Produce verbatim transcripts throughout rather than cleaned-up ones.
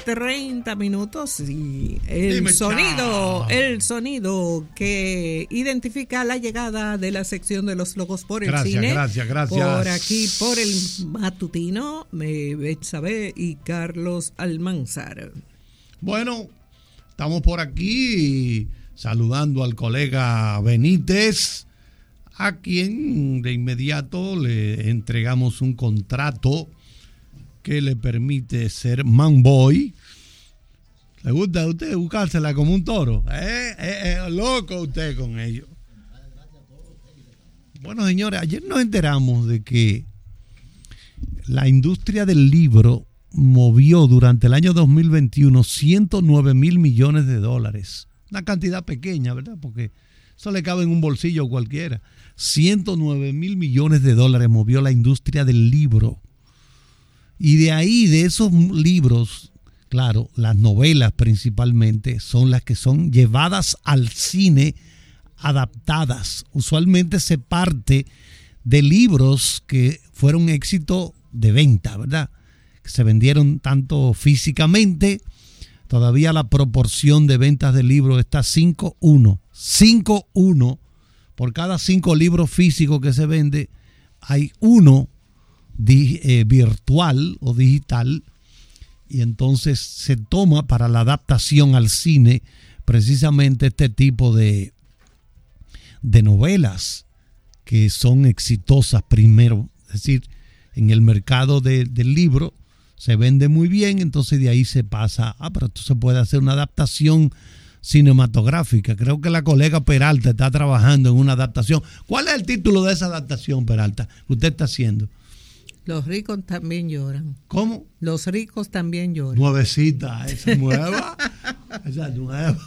treinta minutos y el Dime, sonido, chao. el sonido que identifica la llegada de la sección de los locos por el Gracias, cine. gracias, gracias. Por aquí, por el matutino, Betsabe y Carlos Almanzar. Bueno, estamos por aquí saludando al colega Benítez, a quien de inmediato le entregamos un contrato que le permite ser man boy. ¿Le gusta a usted buscársela como un toro? ¿Eh? ¿Eh? ¿Eh? Loco usted con ello. Bueno, señores, ayer nos enteramos de que la industria del libro movió durante el año dos mil veintiuno ciento nueve mil millones de dólares. Una cantidad pequeña, ¿verdad? Porque eso le cabe en un bolsillo cualquiera. ciento nueve mil millones de dólares movió la industria del libro. Y de ahí, de esos libros, claro, las novelas principalmente son las que son llevadas al cine, adaptadas. Usualmente se parte de libros que fueron éxito de venta, ¿verdad? Que se vendieron tanto físicamente. Todavía la proporción de ventas de libros está cinco uno. cinco uno. Por cada cinco libros físicos que se vende, hay uno Di, eh, virtual o digital, y entonces se toma para la adaptación al cine precisamente este tipo de, de novelas que son exitosas primero, es decir, en el mercado de, del libro se vende muy bien, entonces de ahí se pasa, ah, pero esto se puede hacer una adaptación cinematográfica. Creo que la colega Peralta está trabajando en una adaptación. ¿Cuál es el título de esa adaptación, Peralta, que usted está haciendo? Los ricos también lloran. ¿Cómo? Los ricos también lloran. Nuevecita, esa es nueva. Esa es nueva.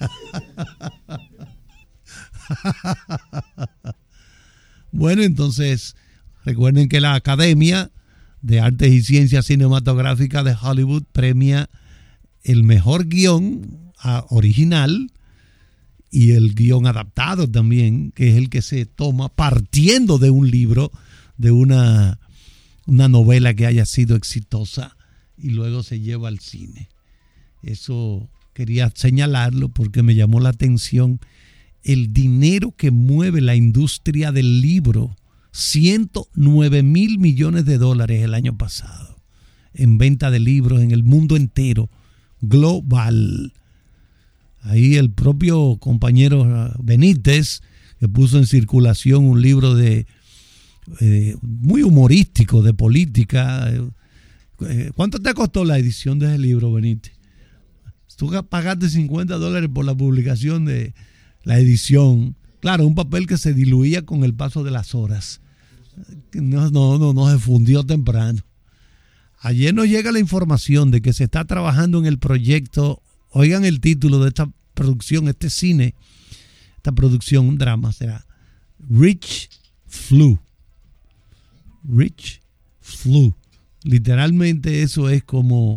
Bueno, entonces, recuerden que la Academia de Artes y Ciencias Cinematográficas de Hollywood premia el mejor guión original y el guión adaptado también, que es el que se toma partiendo de un libro, de una... una novela que haya sido exitosa y luego se lleva al cine. Eso quería señalarlo porque me llamó la atención el dinero que mueve la industria del libro. ciento nueve mil millones de dólares el año pasado en venta de libros en el mundo entero, global. Ahí el propio compañero Benítez, que puso en circulación un libro de Eh, muy humorístico de política. Eh, ¿Cuánto te costó la edición de ese libro, Benítez? Tú pagaste cincuenta dólares por la publicación de la edición. Claro, un papel que se diluía con el paso de las horas. No, no, no, no se fundió temprano. Ayer nos llega la información de que se está trabajando en el proyecto. Oigan el título de esta producción, este cine, esta producción, un drama, será Rich Flu. Rich Flu. Literalmente eso es como...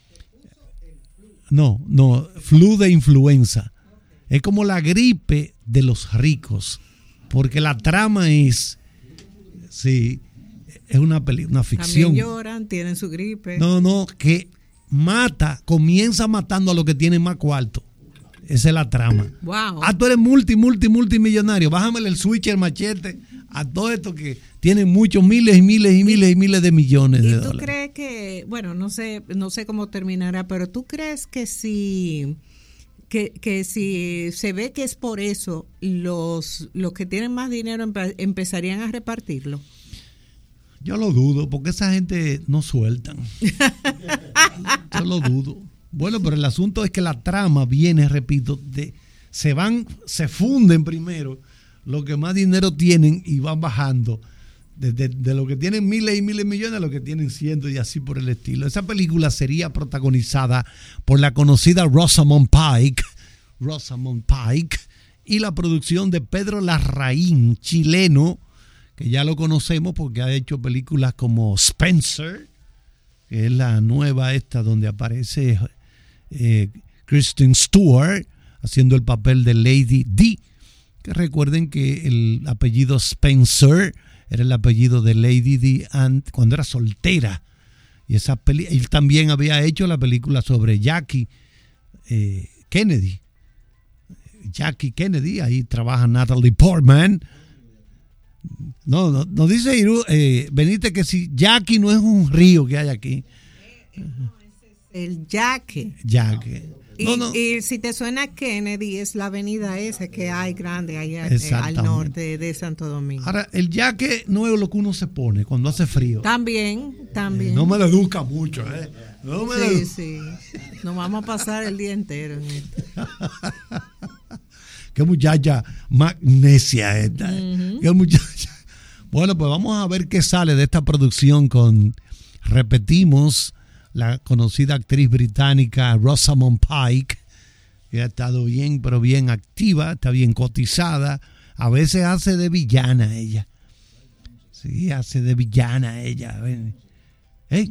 No, no, flu de influenza. Es como la gripe de los ricos. Porque la trama es... Sí, es una, peli, una ficción. También lloran, tienen su gripe. No, no, que mata, comienza matando a los que tienen más cuarto. Esa es la trama. Wow. Ah, tú eres multi, multi, multimillonario. Bájamele el switch, el machete a todo esto que tienen muchos miles y miles y miles y miles de millones de dólares. ¿Y tú crees que, bueno, no sé, no sé cómo terminará, pero tú crees que si, que, que si se ve que es por eso, los, los que tienen más dinero empe- empezarían a repartirlo? Yo lo dudo, porque esa gente no sueltan. Yo lo dudo. Bueno, pero el asunto es que la trama viene, repito, de se van, se funden primero los que más dinero tienen y van bajando de, de, de los que tienen miles y miles de millones a los que tienen cientos y así por el estilo. Esa película sería protagonizada por la conocida Rosamund Pike, Rosamund Pike, y la producción de Pedro Larraín, chileno, que ya lo conocemos porque ha hecho películas como Spencer, que es la nueva esta donde aparece eh, Kristen Stewart haciendo el papel de Lady Di, que recuerden que el apellido Spencer era el apellido de Lady Di cuando era soltera, Y esa peli él también había hecho la película sobre Jackie eh, Kennedy. Jackie Kennedy, ahí trabaja Natalie Portman. No, no, no dice eh, Benítez que si Jackie no es un río que hay aquí. El Yaque. Yaque. No, y, no. y si te suena Kennedy, es la avenida esa que hay grande allá eh, al norte de Santo Domingo. Ahora, el yaque no es lo que uno se pone cuando hace frío. También, también. Eh, no me lo educa mucho, ¿eh? No me sí, lo... sí. Nos vamos a pasar el día entero en esto. Qué muchacha magnesia esta. Uh-huh. Qué muchacha. Bueno, pues vamos a ver qué sale de esta producción con, repetimos, la conocida actriz británica Rosamund Pike, que ha estado bien, pero bien activa, está bien cotizada. A veces hace de villana ella. Sí, hace de villana ella. ¿Eh?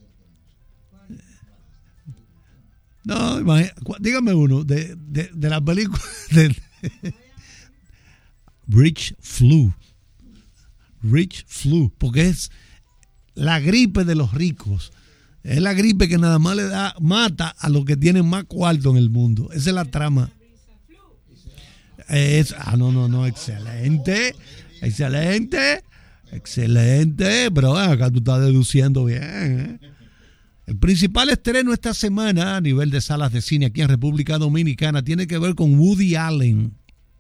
No, dígame uno de, de, de la película de, de Rich Flu. Rich Flu, porque es la gripe de los ricos. Es la gripe que nada más le da, mata a los que tienen más cuarto en el mundo. Esa es la trama. Es, ah, no, no, no, excelente, excelente, excelente. Pero acá tú estás deduciendo bien, ¿eh? El principal estreno esta semana a nivel de salas de cine aquí en República Dominicana tiene que ver con Woody Allen.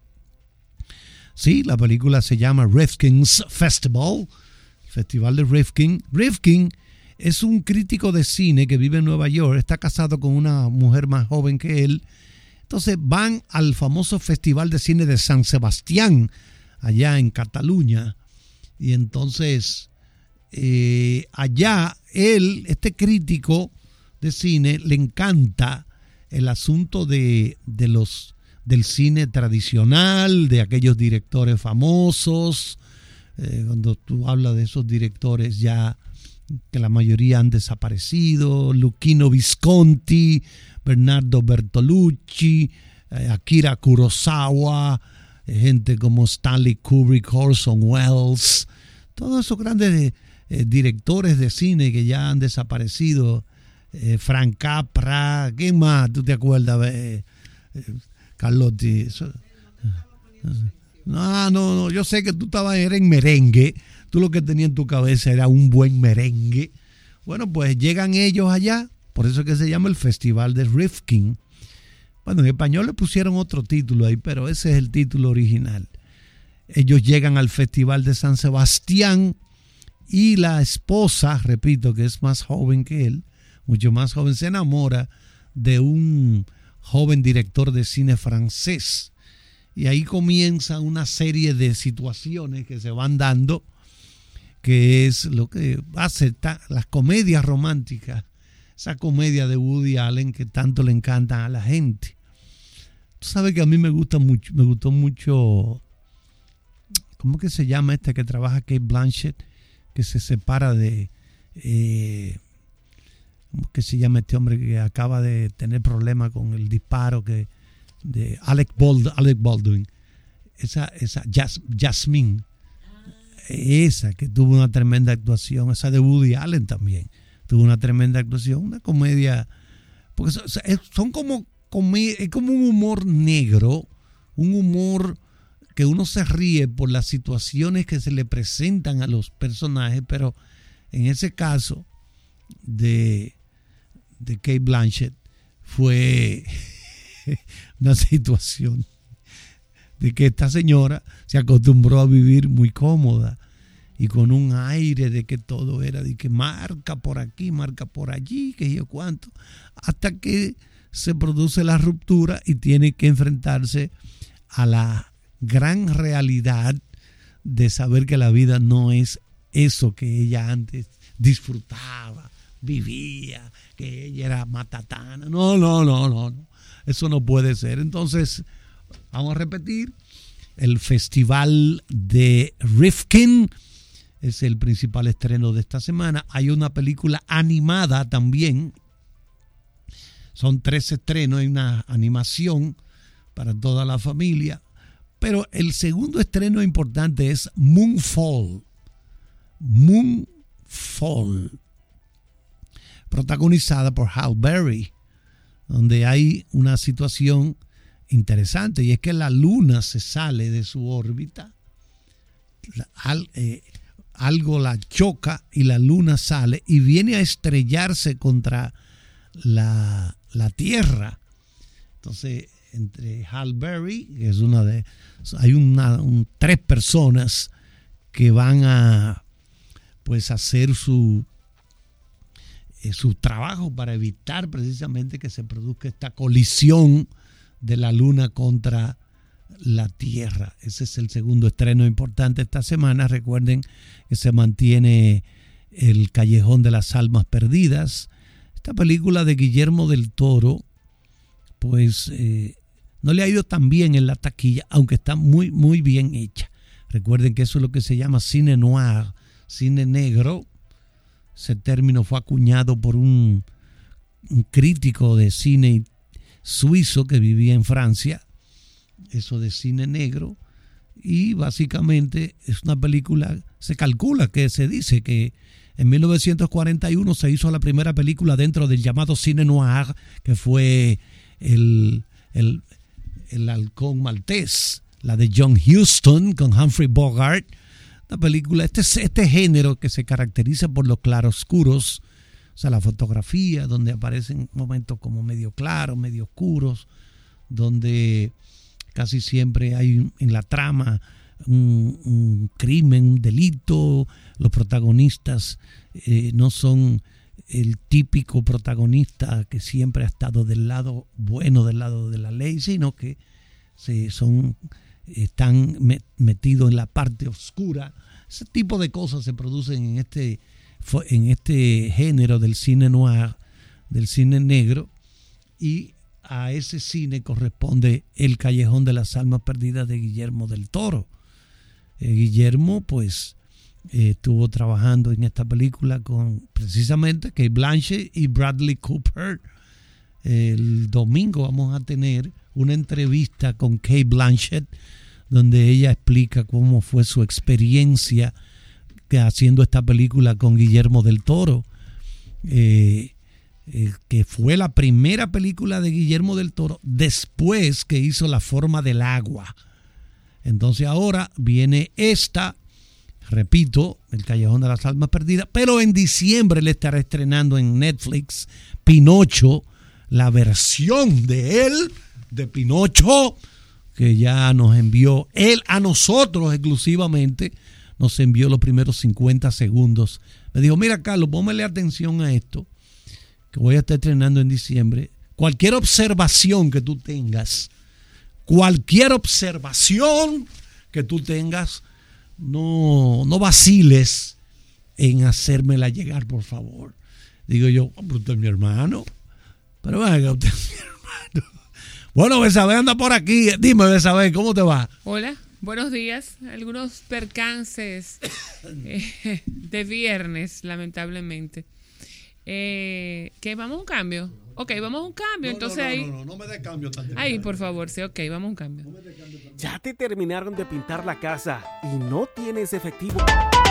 Sí, la película se llama Rifkin's Festival, Festival de Rifkin. Rifkin es un crítico de cine que vive en Nueva York, está casado con una mujer más joven que él. Entonces van al famoso Festival de Cine de San Sebastián, allá en Cataluña. Y entonces eh, allá él, este crítico de cine, le encanta el asunto de, de los, del cine tradicional, de aquellos directores famosos. Eh, cuando tú hablas de esos directores ya que la mayoría han desaparecido, Luchino Visconti, Bernardo Bertolucci, eh, Akira Kurosawa, eh, gente como Stanley Kubrick, Orson Welles, todos esos grandes eh, directores de cine que ya han desaparecido, eh, Frank Capra, ¿quién más? ¿Tú te acuerdas? Eh, eh, Carlotti. Eso, no, no, no, yo sé que tú estabas en merengue. Tú lo que tenías en tu cabeza era un buen merengue. Bueno, pues llegan ellos allá, por eso es que se llama el Festival de Rifkin. Bueno, en español le pusieron otro título ahí, pero ese es el título original. Ellos llegan al Festival de San Sebastián y la esposa, repito, que es más joven que él, mucho más joven, se enamora de un joven director de cine francés. Y ahí comienza una serie de situaciones que se van dando, que es lo que hace las comedias románticas, esa comedia de Woody Allen que tanto le encantan a la gente. Tú sabes que a mí me gusta mucho, me gustó mucho, ¿cómo que se llama esta que trabaja Cate Blanchett, que se separa de, eh, ¿cómo que se llama este hombre que acaba de tener problemas con el disparo que de Alec Baldwin, Alec Baldwin. esa, esa Jas, Jasmine, esa que tuvo una tremenda actuación, esa de Woody Allen también tuvo una tremenda actuación, una comedia, porque son, son como, es como un humor negro, un humor que uno se ríe por las situaciones que se le presentan a los personajes, pero en ese caso de, de Cate Blanchett fue una situación de que esta señora se acostumbró a vivir muy cómoda y con un aire de que todo era de que marca por aquí, marca por allí, que yo cuánto, hasta que se produce la ruptura y tiene que enfrentarse a la gran realidad de saber que la vida no es eso que ella antes disfrutaba, vivía, que ella era matatana. No, no, no, no, no. Eso no puede ser. Entonces, vamos a repetir, el Festival de Rifkin es el principal estreno de esta semana. Hay una película animada también. Son tres estrenos, hay una animación para toda la familia. Pero el segundo estreno importante es Moonfall. Moonfall. protagonizada por Halle Berry, donde hay una situación interesante, y es que la luna se sale de su órbita, al, eh, algo la choca y la luna sale y viene a estrellarse contra la, la Tierra. Entonces, entre Halle Berry, que es una de, hay una, un, tres personas que van a pues hacer su eh, su trabajo para evitar precisamente que se produzca esta colisión de la luna contra la Tierra. Ese es el segundo estreno importante esta semana. Recuerden que se mantiene El Callejón de las Almas Perdidas. Esta película de Guillermo del Toro, pues eh, no le ha ido tan bien en la taquilla, aunque está muy, muy bien hecha. Recuerden que eso es lo que se llama cine noir, cine negro. Ese término fue acuñado por un, un crítico de cine suizo que vivía en Francia, eso de cine negro, y básicamente es una película, se calcula que se dice que en mil novecientos cuarenta y uno se hizo la primera película dentro del llamado cine noir, que fue el, el, el Halcón Maltés, la de John Huston con Humphrey Bogart. La película, este, este género que se caracteriza por los claroscuros, o sea, la fotografía, donde aparecen momentos como medio claros, medio oscuros, donde casi siempre hay en la trama un, un crimen, un delito. Los protagonistas eh, no son el típico protagonista que siempre ha estado del lado bueno, del lado de la ley, sino que se son, están metidos en la parte oscura. Ese tipo de cosas se producen en este, en este género del cine noir, del cine negro, y a ese cine corresponde El Callejón de las Almas Perdidas de Guillermo del Toro. Eh, Guillermo pues eh, estuvo trabajando en esta película con precisamente Cate Blanchett y Bradley Cooper. El domingo vamos a tener una entrevista con Cate Blanchett, donde ella explica cómo fue su experiencia haciendo esta película con Guillermo del Toro, eh, eh, que fue la primera película de Guillermo del Toro después que hizo La Forma del Agua. Entonces ahora viene esta, repito, El Callejón de las Almas Perdidas, pero en diciembre le estará estrenando en Netflix Pinocho, la versión de él, de Pinocho, que ya nos envió él a nosotros exclusivamente, nos envió los primeros cincuenta segundos. Me dijo, mira Carlos, póngale atención a esto, que voy a estar estrenando en diciembre. Cualquier observación que tú tengas, cualquier observación que tú tengas, no, no vaciles en hacérmela llegar, por favor. Digo yo, oh, pero usted es mi hermano. Pero venga, usted es mi hermano. Bueno, Besabé anda por aquí. Dime, Besabé, ¿cómo te va? Hola, buenos días. Algunos percances eh, de viernes, lamentablemente. Eh, ¿Qué? ¿Vamos a un cambio? Ok, vamos a un cambio. No, Entonces no, no, ahí... no, no, no me dé cambio tan temprano. Ahí, por favor, sí, ok, vamos a un cambio. No me dé cambio tan Ya te terminaron de pintar la casa y no tienes efectivo.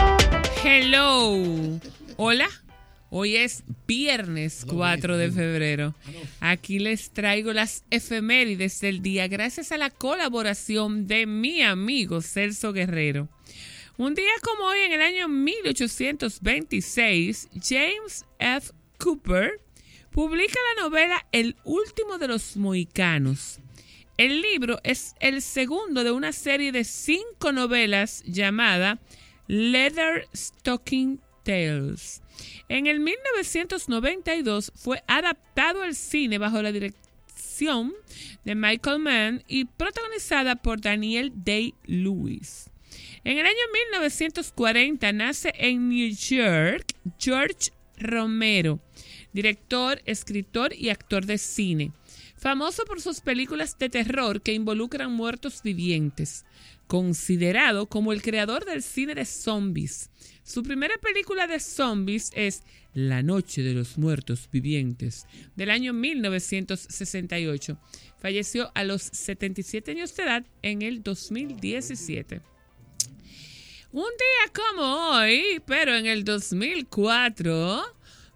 Hello. Hola. Hoy es viernes cuatro de febrero. Aquí les traigo las efemérides del día gracias a la colaboración de mi amigo Celso Guerrero. Un día como hoy, en el año mil ochocientos veintiséis, James F. Cooper publica la novela El último de los mohicanos. El libro es el segundo de una serie de cinco novelas llamada Leather Stocking Tales. En el mil novecientos noventa y dos fue adaptado al cine bajo la dirección de Michael Mann y protagonizada por Daniel Day-Lewis. En el año mil novecientos cuarenta nace en New York George Romero, director, escritor y actor de cine, famoso por sus películas de terror que involucran muertos vivientes, considerado como el creador del cine de zombies. Su primera película de zombies es La Noche de los Muertos Vivientes, del año mil novecientos sesenta y ocho. Falleció a los setenta y siete años de edad en el dos mil diecisiete. Un día como hoy, pero en el dos mil cuatro,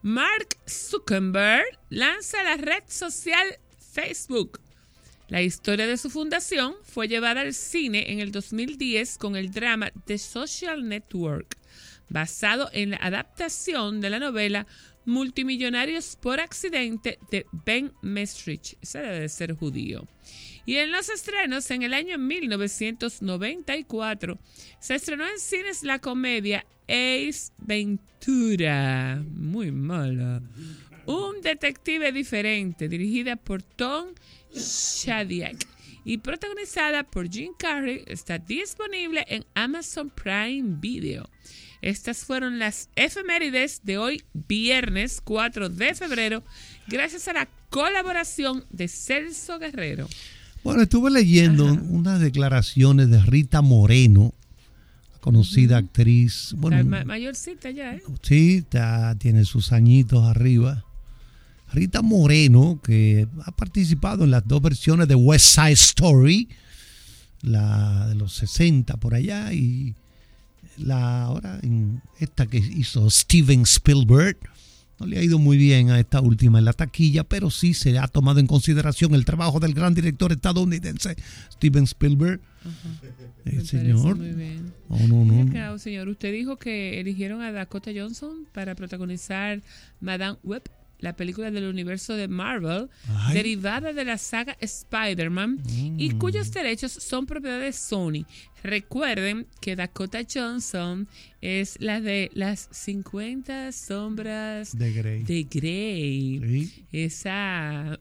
Mark Zuckerberg lanza la red social Facebook. La historia de su fundación fue llevada al cine en el dos mil diez con el drama The Social Network, basado en la adaptación de la novela Multimillonarios por accidente de Ben Mesrich. Ese debe de ser judío. Y en los estrenos, en el año mil novecientos noventa y cuatro, se estrenó en cines la comedia Ace Ventura. Muy mala. Un detective diferente, dirigida por Tom Shadyac y protagonizada por Jim Carrey, está disponible en Amazon Prime Video. Estas fueron las efemérides de hoy, viernes cuatro de febrero, gracias a la colaboración de Celso Guerrero. Bueno, estuve leyendo Ajá. unas declaraciones de Rita Moreno, conocida uh-huh. actriz. Bueno, ma- mayorcita ya, ¿eh? Sí, está, tiene sus añitos arriba. Rita Moreno, que ha participado en las dos versiones de West Side Story, la de los sesenta por allá, y la ahora en esta que hizo Steven Spielberg. No le ha ido muy bien a esta última en la taquilla, pero sí se ha tomado en consideración el trabajo del gran director estadounidense Steven Spielberg. Eh, señor. Muy bien. Oh, no, no. Acá, señor, usted dijo que eligieron a Dakota Johnson para protagonizar Madame Web, la película del universo de Marvel, Ay. derivada de la saga Spider-Man, mm. y cuyos derechos son propiedad de Sony. Recuerden que Dakota Johnson es la de las cincuenta sombras de Grey. De Grey. Sí. Esa,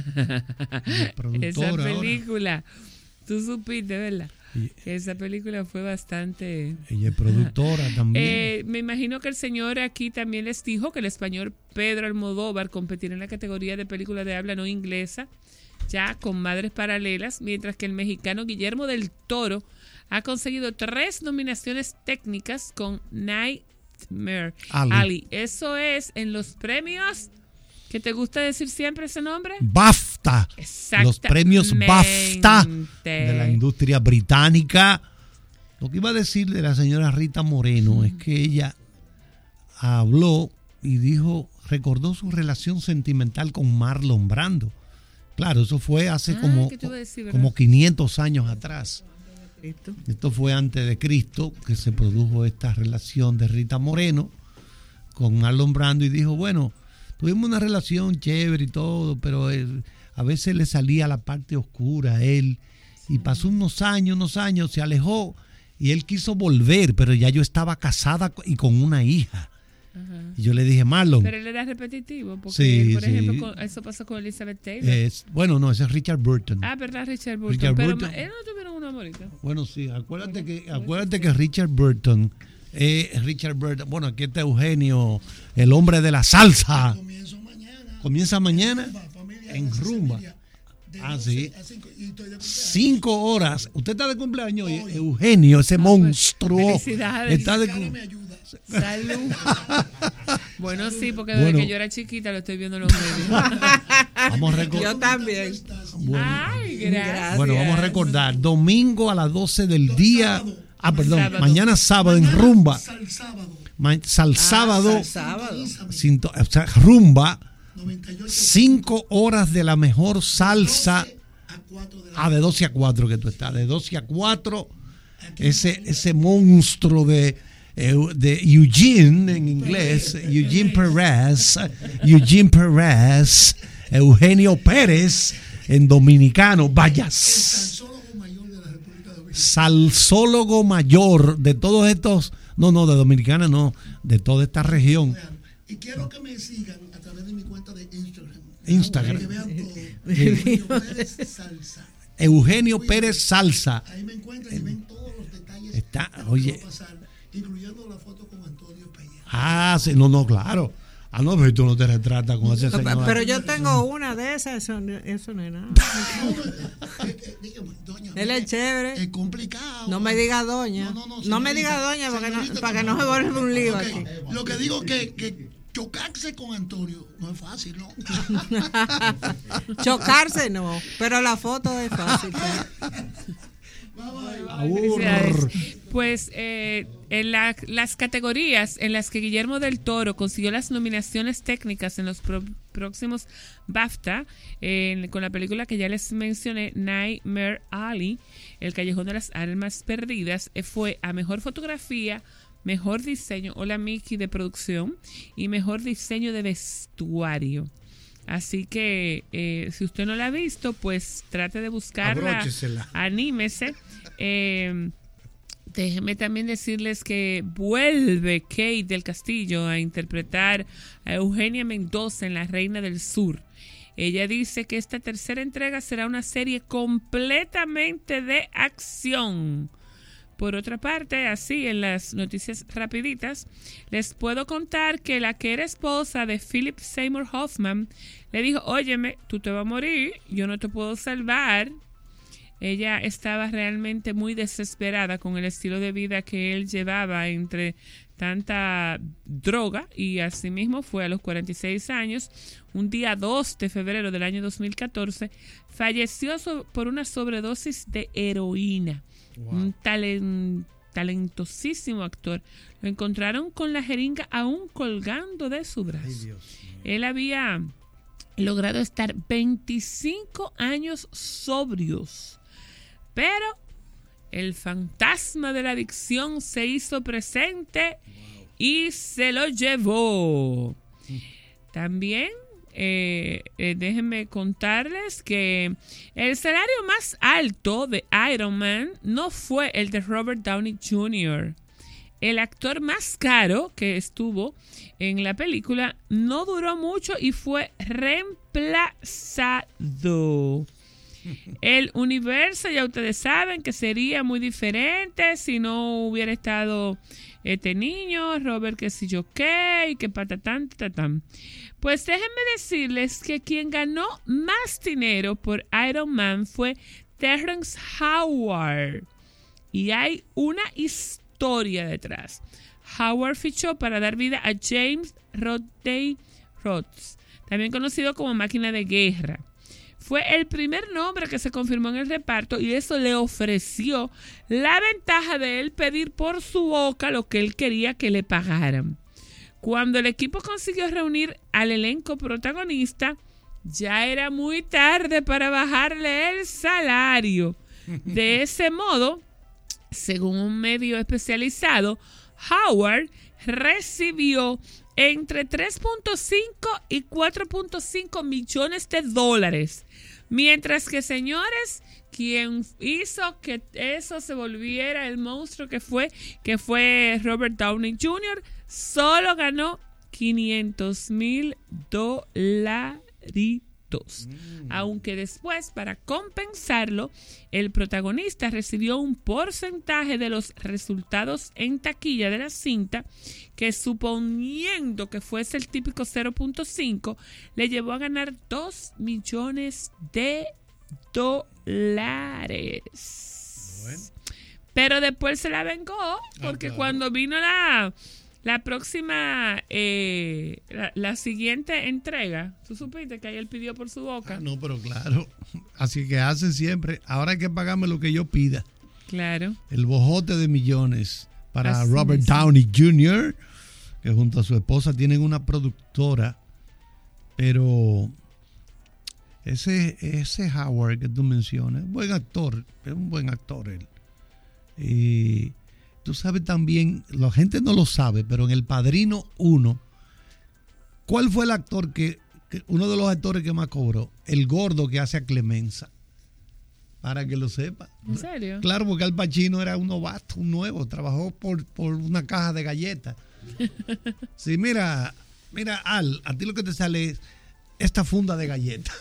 esa película. Ahora. Tú supiste, ¿verdad? Y, esa película fue bastante... Ella es productora también. Eh, me imagino que el señor aquí también les dijo que el español Pedro Almodóvar competirá en la categoría de película de habla no inglesa, ya con Madres Paralelas, mientras que el mexicano Guillermo del Toro ha conseguido tres nominaciones técnicas con Nightmare Ali. Ali. Eso es en los premios... ¿Qué te gusta decir siempre ese nombre? BAFTA. Los premios BAFTA de la industria británica. Lo que iba a decir de la señora Rita Moreno mm. es que ella habló y dijo, recordó su relación sentimental con Marlon Brando. Claro, eso fue hace ah, como, decir, como quinientos años atrás. ¿Esto? Esto fue antes de Cristo que se produjo esta relación de Rita Moreno con Marlon Brando y dijo, bueno, tuvimos una relación chévere y todo, pero él, a veces le salía la parte oscura a él. Y pasó unos años, unos años, se alejó y él quiso volver, pero ya yo estaba casada y con una hija. Ajá. Y yo le dije, Marlon. Pero él era repetitivo, porque, sí, por sí. ejemplo, con, eso pasó con Elizabeth Taylor. Es, bueno, no, ese es Richard Burton. Ah, ¿verdad? Richard Burton. Richard pero Burton. Él no tuvieron una amorita. Bueno, sí, acuérdate que, acuérdate que Richard Burton, eh, Richard Burton, bueno, aquí está Eugenio, el hombre de la salsa. Comienza mañana en Rumba. Ah, sí. Cinco horas. Usted está de cumpleaños hoy. Eugenio, ese monstruo. Felicidades. Está de... Salud. Bueno, sí, porque desde bueno, que yo era chiquita lo estoy viendo en los medios. Vamos a recordar. Yo también. Bueno, Ay, gracias. Bueno, vamos a recordar. Domingo a las doce del día. Ah, perdón. Sábado. Mañana sábado en Rumba. Sal sábado. Ma- sal sábado. Ah, sal sábado. Cinto, o sea, Rumba. Cinco horas de la mejor salsa. Ah, de doce a cuatro que tú estás. De doce a cuatro. Ese, ese monstruo de, de Eugene en inglés. Eugene Perez. Eugene Perez. Eugenio Pérez en dominicano. Vayas. Salsólogo mayor de todos estos. No, no, de Dominicana no. De toda esta región. Y quiero que me sigan a través de mi cuenta de Instagram. Instagram. Que vean todo. Eugenio Pérez Salsa. Eugenio Pérez Salsa. Ahí me encuentran y ven todos los detalles. Está, oye. Que va a pasar, incluyendo la foto con Antonio Peña. Ah, sí, no, no, claro. Ah, no, pero tú no te retratas con ese señor. Pero yo tengo una de esas, eso, eso no es nada. Él es chévere. Es complicado. No me diga doña. No, no, no, no me diga doña porque no, para que no se vuelva un lío okay. aquí. Lo que digo es que, que chocarse con Antonio no es fácil, ¿no? Chocarse no, pero la foto es fácil. Felicidades. Pues eh, en la, las categorías en las que Guillermo del Toro consiguió las nominaciones técnicas en los pro, próximos BAFTA, eh, con la película que ya les mencioné, Nightmare Alley, El Callejón de las Almas Perdidas, eh, fue a Mejor Fotografía, Mejor Diseño, hola Miki, de Producción, y Mejor Diseño de Vestuario. Así que eh, si usted no la ha visto, pues trate de buscarla, abróchesela, anímese. Eh, Déjenme también decirles que vuelve Kate del Castillo a interpretar a Eugenia Mendoza en La Reina del Sur. Ella dice que esta tercera entrega será una serie completamente de acción. Por otra parte, así en las noticias rapiditas, les puedo contar que la que era esposa de Philip Seymour Hoffman le dijo, óyeme, tú te vas a morir, yo no te puedo salvar. Ella estaba realmente muy desesperada con el estilo de vida que él llevaba entre tanta droga, y asimismo fue a los cuarenta y seis años, un día dos de febrero del año dos mil catorce, falleció so- por una sobredosis de heroína. Wow. Un talent, talentosísimo actor. Lo encontraron con la jeringa aún colgando de su brazo. Ay, Dios mío. Él había logrado estar veinticinco años sobrios, pero el fantasma de la adicción se hizo presente y se lo llevó. También eh, eh, déjenme contarles que el salario más alto de Iron Man no fue el de Robert Downey junior El actor más caro que estuvo en la película no duró mucho y fue reemplazado. El universo, ya ustedes saben que sería muy diferente si no hubiera estado este niño, Robert que si yo qué, y que patatán, tatatán. Pues déjenme decirles que quien ganó más dinero por Iron Man fue Terrence Howard. Y hay una historia detrás. Howard fichó para dar vida a James Rodney Rhodes, también conocido como Máquina de Guerra. Fue el primer nombre que se confirmó en el reparto y eso le ofreció la ventaja de él pedir por su boca lo que él quería que le pagaran. Cuando el equipo consiguió reunir al elenco protagonista, ya era muy tarde para bajarle el salario. De ese modo, según un medio especializado, Howard recibió entre tres punto cinco y cuatro punto cinco millones de dólares. Mientras que, señores, quien hizo que eso se volviera el monstruo que fue, que fue Robert Downey junior, solo ganó quinientos mil dolaritos. Mm. Aunque después, para compensarlo, el protagonista recibió un porcentaje de los resultados en taquilla de la cinta que, suponiendo que fuese el típico cero punto cinco, le llevó a ganar dos millones de dólares. Bueno. Pero después se la vengó porque ah, claro. cuando vino la... La próxima, eh, la, la siguiente entrega, ¿tú supiste que ahí él pidió por su boca? Ah, no, pero claro, así que hacen siempre, ahora hay que pagarme lo que yo pida. Claro. El bojote de millones para así Robert mismo. Downey junior, que junto a su esposa tienen una productora, pero ese, ese Howard que tú mencionas, buen actor, es un buen actor él. Y... tú sabes también, la gente no lo sabe, pero en El Padrino uno, ¿cuál fue el actor que, que, uno de los actores que más cobró? El gordo que hace a Clemenza. Para que lo sepa. ¿En serio? Claro, porque Al Pacino era un novato, un nuevo, trabajó por, por una caja de galletas. Sí, mira, mira, Al, a ti lo que te sale es esta funda de galletas.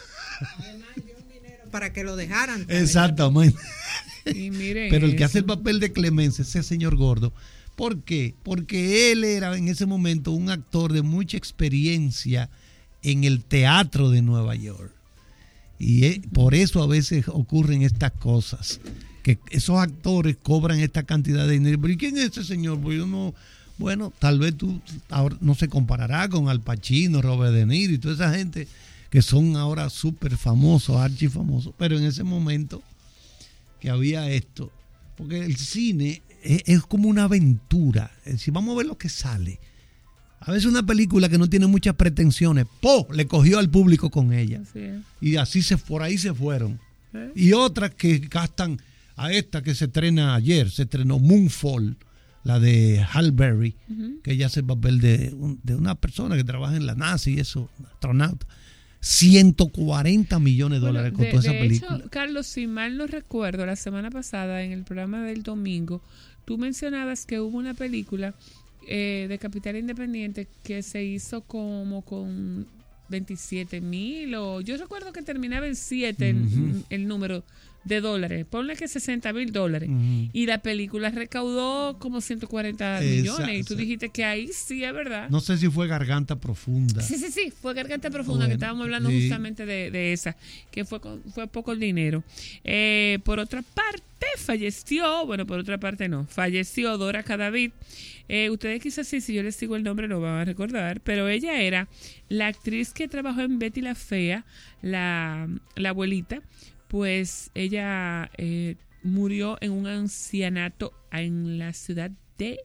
Para que lo dejaran. Exactamente. Y miren pero el que eso. hace el papel de Clemenza, ese señor gordo, ¿por qué? Porque él era en ese momento un actor de mucha experiencia en el teatro de Nueva York. Y es, por eso a veces ocurren estas cosas, que esos actores cobran esta cantidad de dinero. ¿Pero y quién es ese señor? Pues yo no, bueno, tal vez tú ahora no se comparará con Al Pacino, Robert De Niro y toda esa gente que son ahora súper famosos, archifamosos, pero en ese momento que había esto, porque el cine es, es como una aventura. Es decir, vamos a ver lo que sale. A veces una película que no tiene muchas pretensiones, ¡po!, le cogió al público con ella. Así es. Y así se por ahí se fueron. ¿Eh? Y otras que gastan, a esta que se estrena ayer, se estrenó Moonfall, la de Halle Berry, uh-huh. que ella hace el papel de, un, de una persona que trabaja en la NASA y eso, astronauta. ciento cuarenta millones de dólares bueno, costó de, esa de película. Hecho, Carlos, si mal no recuerdo, la semana pasada en el programa del domingo, tú mencionabas que hubo una película eh, de capital independiente que se hizo como con veintisiete mil, o yo recuerdo que terminaba en siete uh-huh. el, el número de dólares, ponle que sesenta mil dólares, uh-huh. y la película recaudó como ciento cuarenta millones, y tú dijiste que ahí sí es verdad. No sé si fue Garganta Profunda. Sí, sí, sí, fue Garganta Profunda, bueno, que estábamos hablando sí. justamente de, de esa, que fue, fue poco el dinero. Eh, por otra parte, falleció, bueno, por otra parte no, falleció Dora Cadavid. Eh, ustedes quizás sí, si yo les digo el nombre lo van a recordar, pero ella era la actriz que trabajó en Betty la Fea, la, la abuelita. Pues ella eh, murió en un ancianato en la ciudad de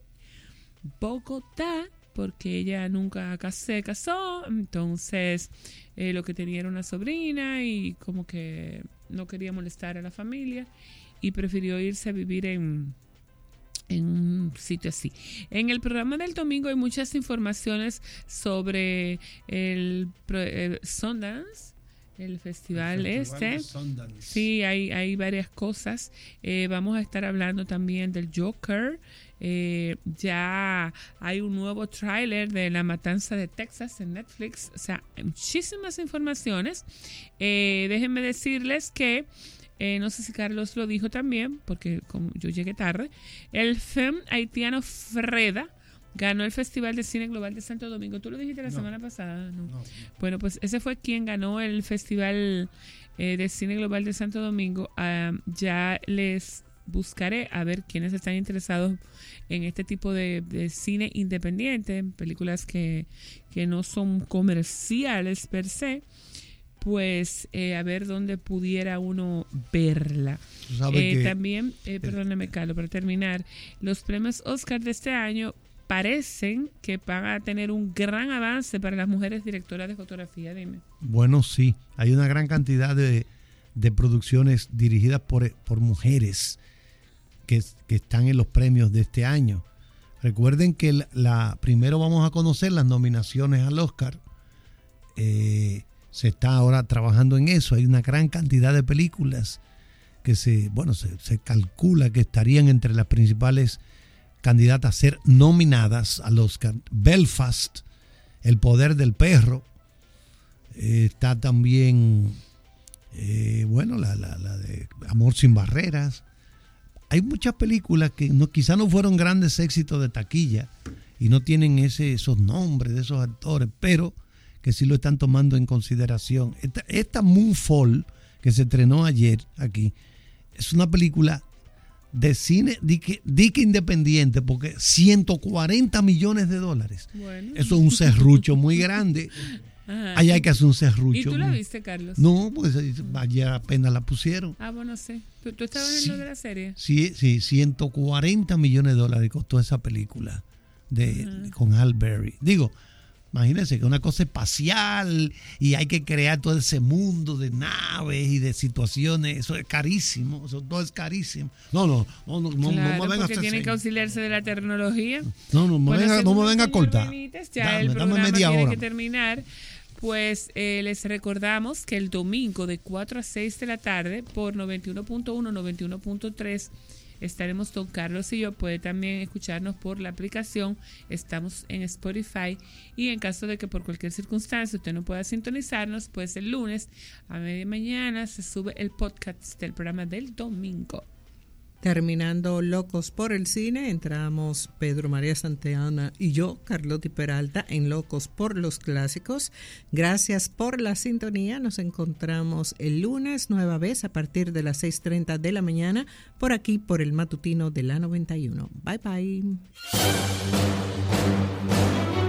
Bogotá, porque ella nunca se casó, entonces eh, lo que tenía era una sobrina y como que no quería molestar a la familia y prefirió irse a vivir en, en un sitio así. En el programa del domingo hay muchas informaciones sobre el, el Sundance, el festival, el festival este. Sí, hay, hay varias cosas. Eh, vamos a estar hablando también del Joker. Eh, ya hay un nuevo tráiler de La Matanza de Texas en Netflix. O sea, hay muchísimas informaciones. Eh, déjenme decirles que, eh, no sé si Carlos lo dijo también, porque como yo llegué tarde, el film haitiano Freda ganó el Festival de Cine Global de Santo Domingo. ¿Tú lo dijiste la no. semana pasada? No. No, no. Bueno, pues ese fue quien ganó el Festival eh, de Cine Global de Santo Domingo. Uh, ya les buscaré a ver quiénes están interesados en este tipo de, de cine independiente, películas que, que no son comerciales per se, pues eh, a ver dónde pudiera uno verla. Eh, que, también, eh, perdóname Carlos, para terminar, los premios Oscar de este año parecen que van a tener un gran avance para las mujeres directoras de fotografía. Dime. Bueno, sí, hay una gran cantidad de, de producciones dirigidas por, por mujeres que, que están en los premios de este año. Recuerden que la, la primero vamos a conocer las nominaciones al Oscar. Eh, se está ahora trabajando en eso. Hay una gran cantidad de películas que se, bueno, se, se calcula que estarían entre las principales candidatas a ser nominadas al Oscar. Belfast, El Poder del Perro, eh, está también eh, bueno la, la, la de Amor sin Barreras. Hay muchas películas que no, quizá no fueron grandes éxitos de taquilla y no tienen ese, esos nombres de esos actores, pero que sí lo están tomando en consideración. Esta, esta Moonfall que se estrenó ayer aquí es una película de cine, dique, dique independiente, porque ciento cuarenta millones de dólares. Bueno. Eso es un serrucho muy grande. Ajá. Allá hay que hacer un serrucho. ¿Y tú la viste, Carlos? No, pues ayer apenas la pusieron. Ah, bueno, sí. ¿Tú, tú estabas sí, en lo de la serie? Sí, sí, ciento cuarenta millones de dólares costó esa película de, de con Halle Berry. Digo, imagínense que es una cosa espacial y hay que crear todo ese mundo de naves y de situaciones. Eso es carísimo. Eso todo es carísimo. No, no, no, no, claro, no me venga a porque tienen que auxiliarse de la tecnología. No, no, me bueno, venga, no me venga a cortar. Benítez, ya dame, el programa dame media tiene hora. que terminar. Pues eh, les recordamos que el domingo de cuatro a seis de la tarde por noventa y uno punto uno, noventa y uno punto tres estaremos don Carlos y yo. Puede también escucharnos por la aplicación. Estamos en Spotify y en caso de que por cualquier circunstancia usted no pueda sintonizarnos, pues el lunes a media mañana se sube el podcast del programa del domingo. Terminando Locos por el Cine, entramos Pedro María Santana y yo, Carlotti Peralta, en Locos por los Clásicos. Gracias por la sintonía. Nos encontramos el lunes nueva vez a partir de las seis treinta de la mañana por aquí, por el matutino de la noventa y uno. Bye, bye.